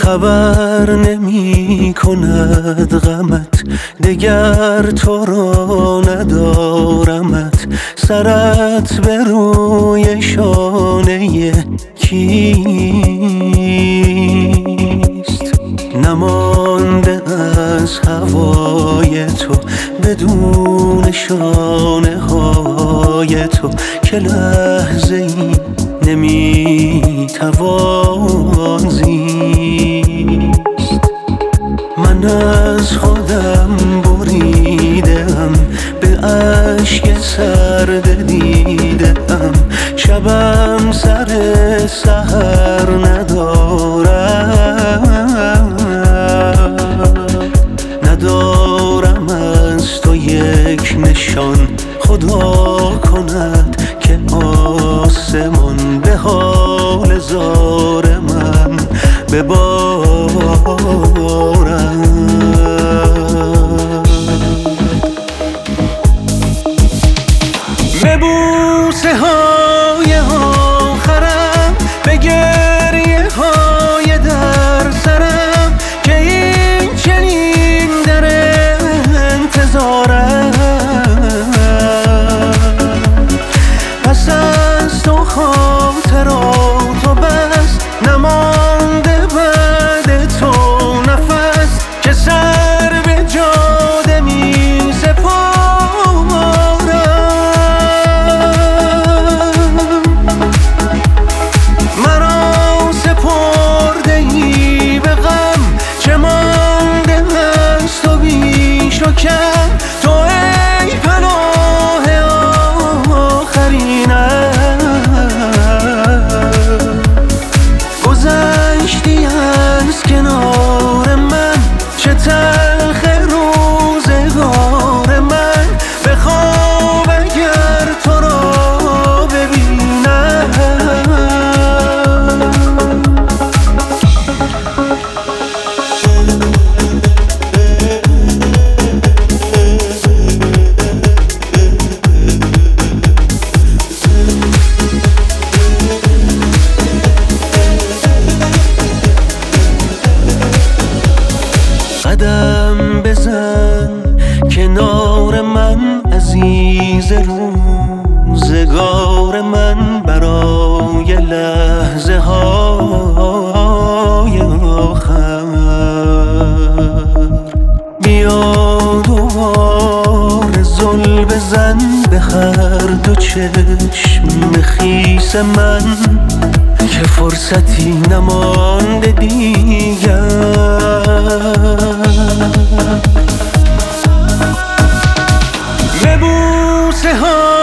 خبر نمی کند غمت، دگر تو را ندارمت. سرت به روی شانه کیست؟ نمانده از هوای تو بدون شانه های تو که لحظه ای نمی توان زیست. من از خودم بریدم، به اشک سرد دیدم. شبم سر سحر ندارم از تو یک نشان. خدا کند که آسمان به حال زار من ببارد. به بوسه های آخرم، به گریه های در سرم که این چنین در انتظارم. پس از تو خاطرات و بس نمانده بعد تو نفس که سر به جاده می سپارم. مرا سپرده ای به غم، چه مانده از تو بیش و کم. تو ای پناه آخرینم، گذشتی از کنار من. چه تلخ روزگار من، به خواب اگر تو را ببینم. قدم بزن کنار من عزیز، روزگار من برای لحظه های آخر. بیا دوباره زل بزن به هر دو چشم خیس من که فرصتی نمانده دیگر. به بوسه ها